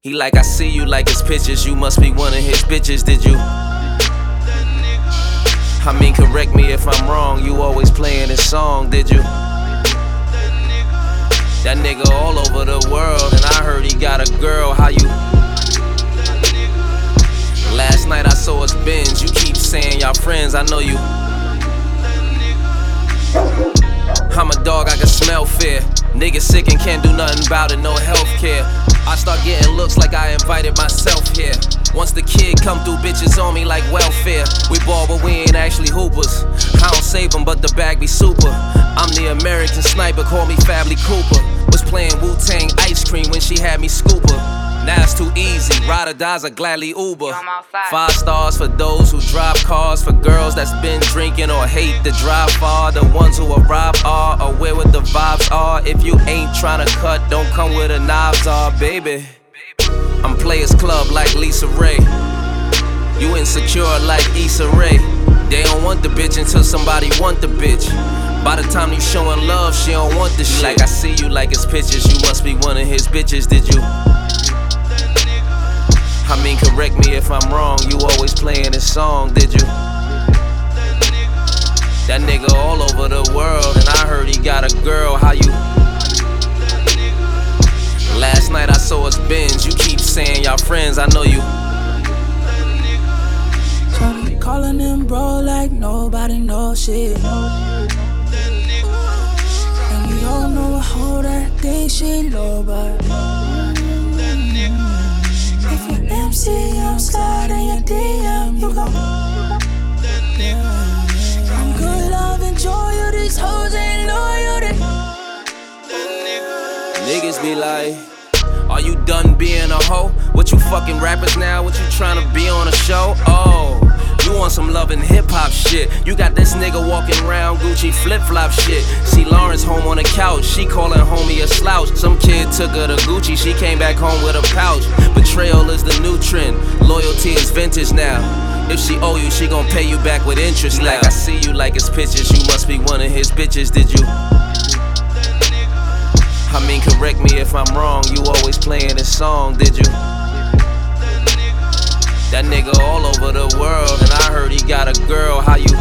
He like, I see you like his pictures. You must be one of his bitches, did you? I mean, correct me if I'm wrong. You always playing his song, did you? That nigga all over the world, and I heard he got a girl. How you? Last night I saw us binge. You keep saying y'all friends, I know you. I'm a dog, I can smell fear. Niggas sick and can't do nothing about it, no health care. I start getting looks like I invited myself here. Once the kid come through, bitches on me like welfare. We ball but we ain't actually hoopers. I don't save them but the bag be super. I'm the American sniper, call me Fably Cooper. Was playing Wu-Tang ice cream when she had me scooper. Now it's too easy, ride or dies I gladly Uber. 5 stars for those who drive cars. For girls that's been drinking or hate to drive far. The ones who arrive are aware what the vibes are. If you ain't tryna cut, don't come where the knives are, baby. I'm Players Club like Lisa Ray. You insecure like Issa Rae. They don't want the bitch until somebody want the bitch. By the time you showing love, she don't want the shit. Like, I see you like his pictures. You must be one of his bitches, did you? I mean, correct me if I'm wrong. You always playing his song, did you? That nigga all over the world, and I heard he got a girl. How you? Last night I saw us binge. You keep saying y'all friends, I know you. Shawty calling him bro like nobody knows shit. And we all know how that thing she low, but if you MC, I'm sliding your DM, you go. I'm good, love, enjoy you, these hoes ain't loyal. Niggas be like, are you done being a hoe? What you fucking rappers now? What you tryna be on a show? Oh, you want some love and hip-hop shit. You got this nigga walking around Gucci flip-flop shit. See Lawrence home on the couch, she calling homie a slouch. Some kid took her to Gucci, she came back home with a pouch. Betrayal is the new trend, loyalty is vintage now. If she owe you, she gon' pay you back with interest now. Like, I see you like his pictures, you must be one of his bitches, did you? I mean, correct me if I'm wrong, you always playing his song, did you? That nigga all over the world, and I heard he got a girl. How you?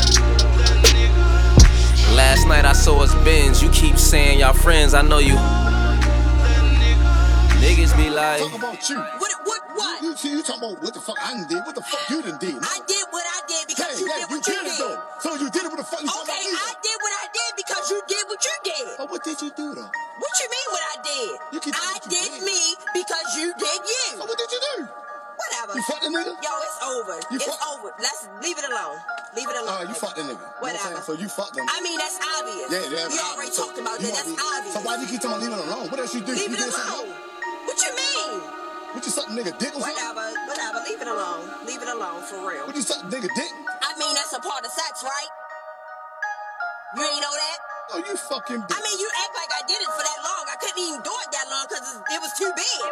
Last night I saw us binge. You keep saying y'all friends, I know you. Niggas be like, talk about you. What? You talking about what the fuck I done did? What the fuck you done did? I did what I did because you did what you did. Though. So you did it, what the fuck you talking Okay, about? I did what I did because you did what you did. But what did you do though? What you mean what I did? I did me because you did you. So what did you do? Whatever. You fucked the nigga? Yo, it's over. It's over. Let's leave it alone. Leave it alone. You fucked the nigga. Whatever. So you fucked him. I mean, that's obvious. Yeah. We already talked about that. That's obvious. So why do you keep telling me leave it alone? What else you do? Leave it alone. What you mean? What you suck nigga dick or something? Whatever. Leave it alone. Leave it alone for real. What you suck nigga dick? I mean, that's a part of sex, right? You ain't know that? Oh, you fucking bitch. I mean, you act like I did it for that long. I couldn't even do it that long because it was too big.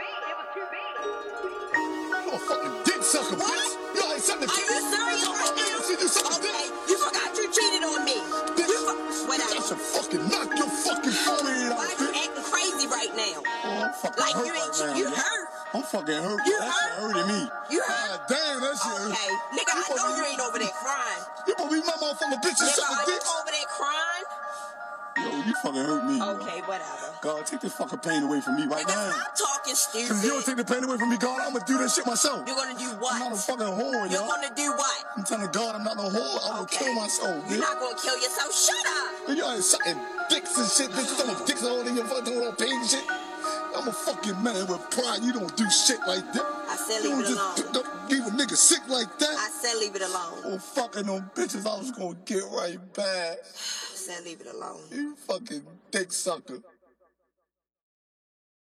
You a fucking dick sucker, bitch. You ain't sucking dick. Are you serious right now? Okay, you forgot you cheated on me. Whatever. I should fucking knock your fucking forehead out. Why are you acting crazy right now? Oh, I'm fucking like hurt you ain't right now, you hurt. I'm fucking hurt. You that hurt? Shit hurting me. You hurt? God damn, that shit hurt. Okay, nigga, I know you ain't over there crying. You supposed to be my motherfucking bitch and Nigga, sucking are you dicks. over there crying? Yo, you fucking hurt me. Okay, whatever. God, take this fucking pain away from me right Nigga, now. stop talking stupid. Cause you don't take the pain away from me, God, I'm gonna do that shit myself. You're gonna do what? I'm not a fucking whore, You're y'all. gonna do what? I'm telling God I'm not no whore. I'm gonna kill myself, You're bitch. not gonna kill yourself. Shut up. And you ain't sucking dicks and shit, bitch. You talking dicks all in your fucking all pain and shit. I'm a fucking man with pride. You don't do shit like that. I said you leave it alone. Don't leave a nigga sick like that. I said leave it alone. Oh, fucking them bitches, I was gonna get right back. I said leave it alone. You fucking dick sucker.